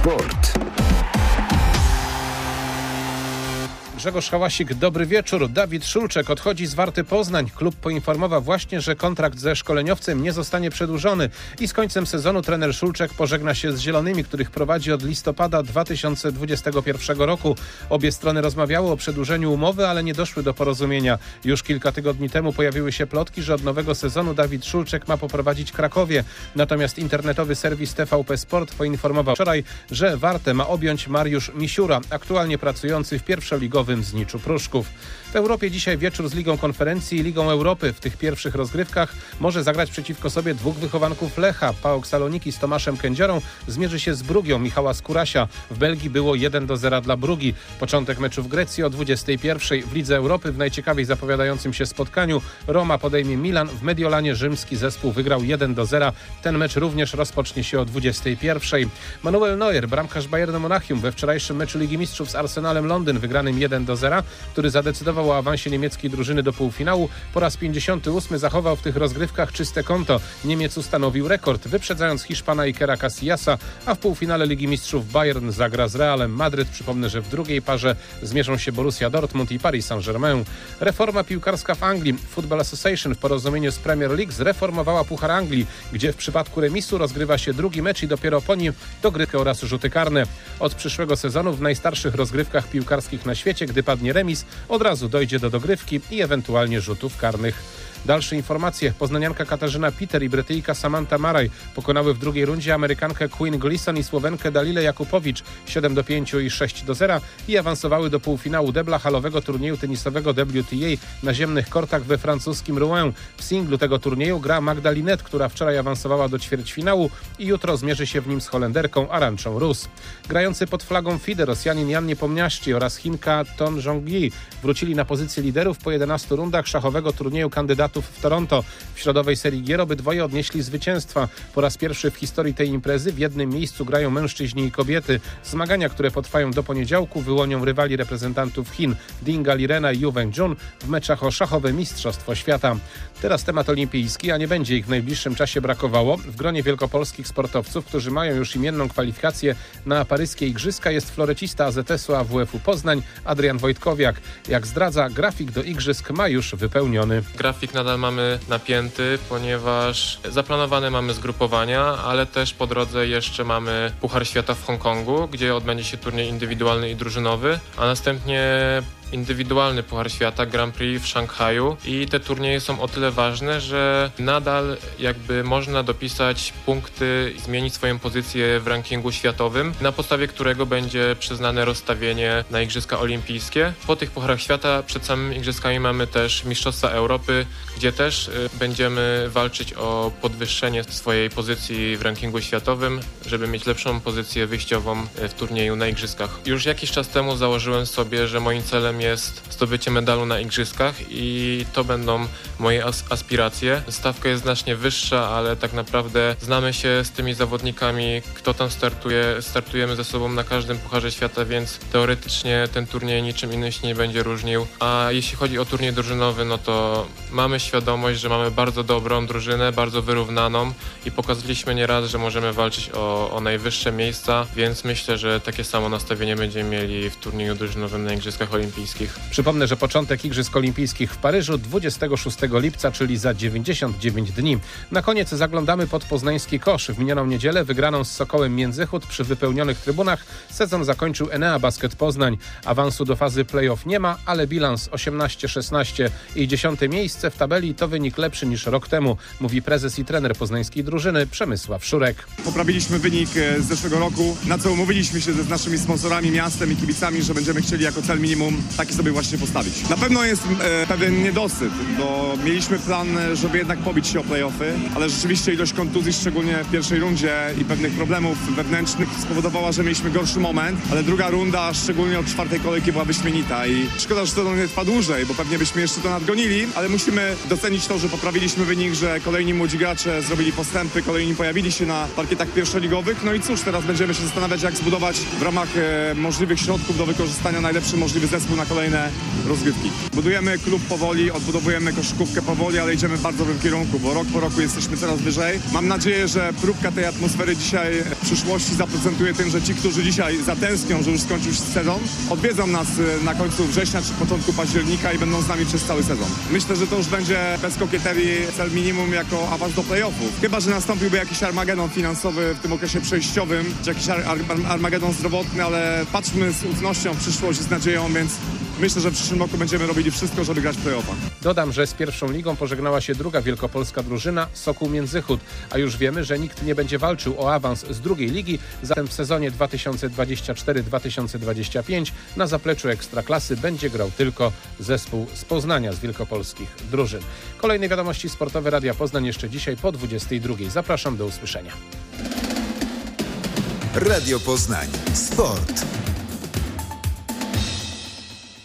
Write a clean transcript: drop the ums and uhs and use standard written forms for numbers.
Sport. Grzegorz Hałasik, dobry wieczór. Dawid Szulczek odchodzi z Warty Poznań. Klub poinformował właśnie, że kontrakt ze szkoleniowcem nie zostanie przedłużony i z końcem sezonu trener Szulczek pożegna się z Zielonymi, których prowadzi od listopada 2021 roku. Obie strony rozmawiały o przedłużeniu umowy, ale nie doszły do porozumienia. Już kilka tygodni temu pojawiły się plotki, że od nowego sezonu Dawid Szulczek ma poprowadzić Krakowie. Natomiast internetowy serwis TVP Sport poinformował wczoraj, że Wartę ma objąć Mariusz Misiura, aktualnie pracujący w pierwszoligowym Zniczu Pruszków. W Europie dzisiaj wieczór z Ligą Konferencji i Ligą Europy. W tych pierwszych rozgrywkach może zagrać przeciwko sobie dwóch wychowanków Lecha. PAOK Saloniki z Tomaszem Kędziorą zmierzy się z Brugią Michała Skórasia. W Belgii było 1-0 dla Brugi. Początek meczu w Grecji o 21:00. W Lidze Europy w najciekawiej zapowiadającym się spotkaniu Roma podejmie Milan. W Mediolanie rzymski zespół wygrał 1-0. Ten mecz również rozpocznie się o 21:00. Manuel Neuer, bramkarz Bayernu Monachium, we wczorajszym meczu Ligi Mistrzów z Arsenalem Londyn wygranym 1-0, który zadecydował o awansie niemieckiej drużyny do półfinału. Po raz 58 zachował w tych rozgrywkach czyste konto. Niemiec ustanowił rekord, wyprzedzając Hiszpana Ikera Casillasa, a w półfinale Ligi Mistrzów Bayern zagra z Realem Madryt. Przypomnę, że w drugiej parze zmierzą się Borussia Dortmund i Paris Saint-Germain. Reforma piłkarska w Anglii. Football Association w porozumieniu z Premier League zreformowała Puchar Anglii, gdzie w przypadku remisu rozgrywa się drugi mecz i dopiero po nim dogrywkę oraz rzuty karne. Od przyszłego sezonu w najstarszych rozgrywkach piłkarskich na świecie, gdy padnie remis, od razu dojdzie do dogrywki i ewentualnie rzutów karnych. Dalsze informacje. Poznanianka Katarzyna Peter i Brytyjka Samantha Maraj pokonały w drugiej rundzie Amerykankę Quinn Gleason i Słowenkę Dalilę Jakubowicz 7-5 i 6-0 i awansowały do półfinału debla halowego turnieju tenisowego WTA na ziemnych kortach we francuskim Rouen. W singlu tego turnieju gra Magda Linette, która wczoraj awansowała do ćwierćfinału i jutro zmierzy się w nim z Holenderką Arantxą Rus. Grający pod flagą FIDE Rosjanin Jan Niepomniaczki oraz Chinka Ton Zhongyi wrócili na pozycję liderów po 11 rundach szachowego turnieju kandydatów w Toronto. W środowej serii gier obydwoje odnieśli zwycięstwa. Po raz pierwszy w historii tej imprezy w jednym miejscu grają mężczyźni i kobiety. Zmagania, które potrwają do poniedziałku, wyłonią rywali reprezentantów Chin Dinga Lirena i Yu Wenjun w meczach o szachowe Mistrzostwo Świata. Teraz temat olimpijski, a nie będzie ich w najbliższym czasie brakowało. W gronie wielkopolskich sportowców, którzy mają już imienną kwalifikację na paryskie igrzyska, jest florecista AZS-u AWF-u Poznań Adrian Wojtkowiak. Jak zdradza, grafik do igrzysk ma już wypełniony. Grafik nadal mamy napięty, ponieważ zaplanowane mamy zgrupowania, ale też po drodze jeszcze mamy Puchar Świata w Hongkongu, gdzie odbędzie się turniej indywidualny i drużynowy, a następnie indywidualny Puchar Świata Grand Prix w Szanghaju i te turnieje są o tyle ważne, że nadal jakby można dopisać punkty i zmienić swoją pozycję w rankingu światowym, na podstawie którego będzie przyznane rozstawienie na Igrzyska Olimpijskie. Po tych Pucharach Świata przed samymi Igrzyskami mamy też Mistrzostwa Europy, gdzie też będziemy walczyć o podwyższenie swojej pozycji w rankingu światowym, żeby mieć lepszą pozycję wyjściową w turnieju na Igrzyskach. Już jakiś czas temu założyłem sobie, że moim celem jest zdobycie medalu na Igrzyskach i to będą moje aspiracje. Stawka jest znacznie wyższa, ale tak naprawdę znamy się z tymi zawodnikami, kto tam startuje. Startujemy ze sobą na każdym Pucharze Świata, więc teoretycznie ten turniej niczym innym się nie będzie różnił. A jeśli chodzi o turniej drużynowy, no to mamy świadomość, że mamy bardzo dobrą drużynę, bardzo wyrównaną i pokazaliśmy nieraz, że możemy walczyć o najwyższe miejsca, więc myślę, że takie samo nastawienie będziemy mieli w turnieju drużynowym na Igrzyskach Olimpijskich. Przypomnę, że początek Igrzysk Olimpijskich w Paryżu 26 lipca, czyli za 99 dni. Na koniec zaglądamy pod poznański kosz. W minioną niedzielę wygraną z Sokołem Międzychód przy wypełnionych trybunach sezon zakończył Enea Basket Poznań. Awansu do fazy play-off nie ma, ale bilans 18-16 i 10. miejsce w tabeli to wynik lepszy niż rok temu, mówi prezes i trener poznańskiej drużyny Przemysław Szurek. Poprawiliśmy wynik z zeszłego roku, na co umówiliśmy się z naszymi sponsorami, miastem i kibicami, że będziemy chcieli jako cel minimum taki sobie właśnie postawić. Na pewno jest pewien niedosyt, bo mieliśmy plan, żeby jednak pobić się o play-offy, ale rzeczywiście ilość kontuzji, szczególnie w pierwszej rundzie i pewnych problemów wewnętrznych spowodowała, że mieliśmy gorszy moment, ale druga runda, szczególnie od czwartej kolejki, była wyśmienita i szkoda, że to nie trwa dłużej, bo pewnie byśmy jeszcze to nadgonili, ale musimy docenić to, że poprawiliśmy wynik, że kolejni młodzi gracze zrobili postępy, kolejni pojawili się na parkietach pierwszoligowych, no i cóż, teraz będziemy się zastanawiać, jak zbudować w ramach możliwych środków do wykorzystania najlepszy możliwy zespół na kolejne rozgrywki. Budujemy klub powoli, odbudowujemy koszykówkę powoli, ale idziemy w bardzo dobrym kierunku, bo rok po roku jesteśmy coraz wyżej. Mam nadzieję, że próbka tej atmosfery dzisiaj w przyszłości zaprocentuje tym, że ci, którzy dzisiaj zatęsknią, że już skończył się sezon, odwiedzą nas na końcu września czy początku października i będą z nami przez cały sezon. Myślę, że to już będzie bez kokieterii cel minimum jako awans do playoffów. Chyba że nastąpiłby jakiś armagedon finansowy w tym okresie przejściowym, czy jakiś armagedon zdrowotny, ale patrzmy z ufnością w przyszłość i z nadzieją, więc myślę, że w przyszłym roku będziemy robili wszystko, żeby grać w playoffach. Dodam, że z pierwszą ligą pożegnała się druga wielkopolska drużyna, Sokół Międzychód, a już wiemy, że nikt nie będzie walczył o awans z drugiej ligi, zatem w sezonie 2024-2025 na zapleczu Ekstraklasy będzie grał tylko zespół z Poznania z wielkopolskich drużyn. Kolejne wiadomości sportowe Radia Poznań jeszcze dzisiaj po 22:00. Zapraszam, do usłyszenia. Radio Poznań. Sport.